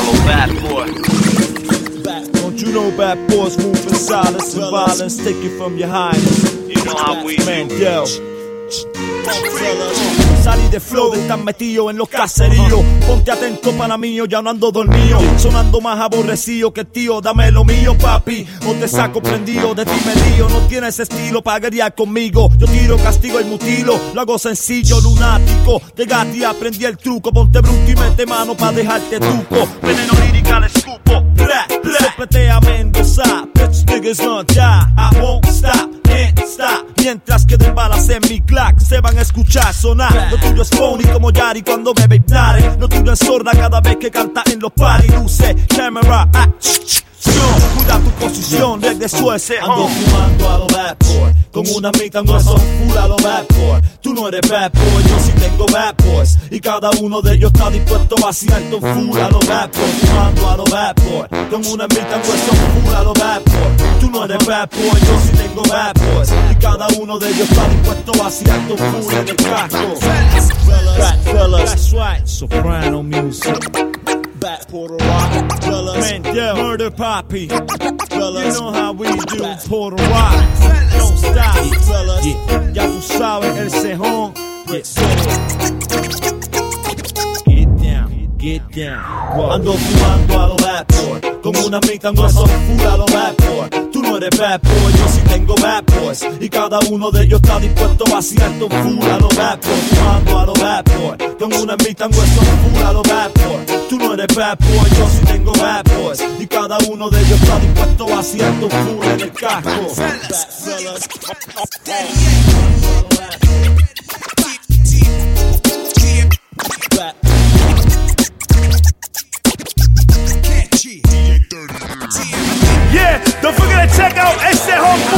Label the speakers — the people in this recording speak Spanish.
Speaker 1: los bad boys.
Speaker 2: Don't you know bad boys move in silence and violence, take it from your highness.
Speaker 1: You know how we
Speaker 2: Man, yo. Salí de flow de estar metido en los caseríos. Ponte atento, pana mío, ya no ando dormido. Sonando más aborrecido que tío, dame lo mío, papi. O te saco prendido, de ti me lío. No tienes estilo para guerrear conmigo. Yo tiro, castigo y mutilo. Lo hago sencillo, lunático. De Gatti aprendí el truco. Ponte bruto y mete mano pa' dejarte tuco. Veneno lírica le escupo. Blah, blah. Sopletea a Mendoza. Bitch niggas don't die. I won't stop, can't stop. Mientras queden balas en mi clack, se van a escuchar sonar. Lo tuyo es phony como Yari cuando bebe hipnare. Lo tuyo es sorda cada vez que canta en los party. Luce, camera, action. Cuida tu posición, regreso ese ando fumando a lo bad boy. Con una mitad no son full a lo bad boy. Tú no eres bad boy, yo sí tengo bad boys. Y cada uno de ellos está dispuesto a vaciar tu full a lo bad boy. Fumando a lo bad boy. Con una mitad no son full a lo bad boy. Tú no eres bad boy, yo sí tengo bad boys. Y cada uno de ellos está dispuesto a vaciar tu full en el casco. Fat fellas, that's right. Soprano music. Back Puerto Rock, fellas. Man, yeah, murder poppy, fellas. You know how we do, Puerto Rock. Don't stop, fellas. Yeah. Ya tú sabes, el cejón. Get down. Ando fumando a lo bad boy. Con una mitad no son full a lo bad boy. Tú no eres bad boy, yo sí tengo bad boys. Y cada uno de ellos está dispuesto a vaciar tu full a lo bad boy. Fumando a lo bad boy. Con una mitad no son full a lo bad boy. Tú no eres bad boy, yo sí tengo bad boys. Y cada uno de ellos está dispuesto a vaciar tu full en el casco.
Speaker 3: Yeah, don't forget to check out Ese Home